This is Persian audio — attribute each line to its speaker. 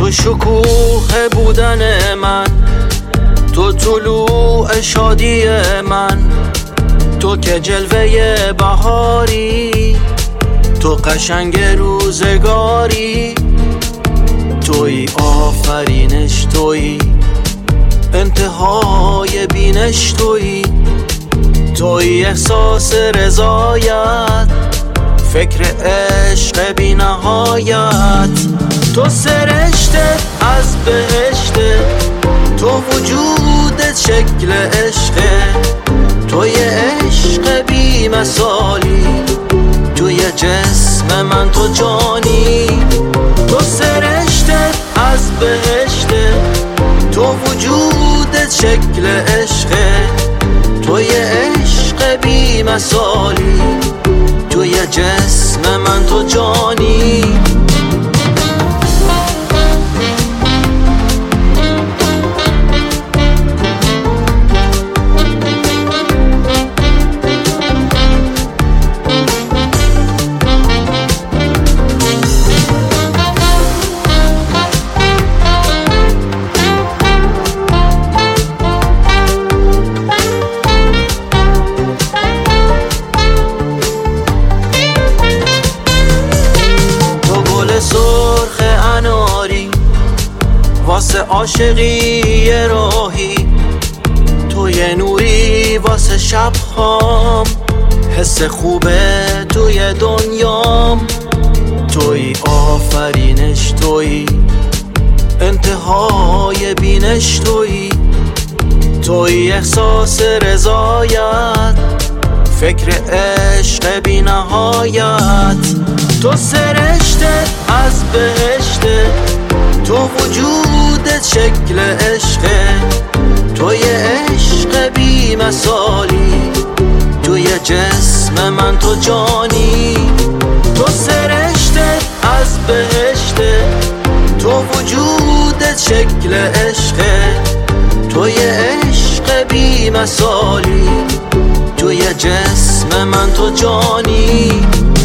Speaker 1: تو شکوه بودن من، تو طلوع شادی من، تو که جلوه بهاری، تو قشنگ روزگاری، توی آفرینش، توی انتهای بینش، توی احساس رضایت، فکر عشق بی نهایت، تو سرشته از بهشته، تو وجودت شکل عشقه، توی عشق بی مثالی، توی جسم من تو جانی، تو سرشته از بهشته، تو وجودت شکل عشقه، توی عشق بی مثالی، توی جسم من تو جانی. سرخ اناری واسه عاشقی راهی، توی نوری واسه شب خام، حس خوبه توی دنیام، توی آفرینش، توی انتهای بینش، توی احساس رضایت، فکر عشق بی نهایت، تو سرشته از بهشته، تو وجودت شکل عشقه، توی عشق بی مثالی، توی جسم من تو جانی، تو سرشته از بهشته، تو وجودت شکل عشقه، توی عشق بی مثالی، توی جسم من تو جانی.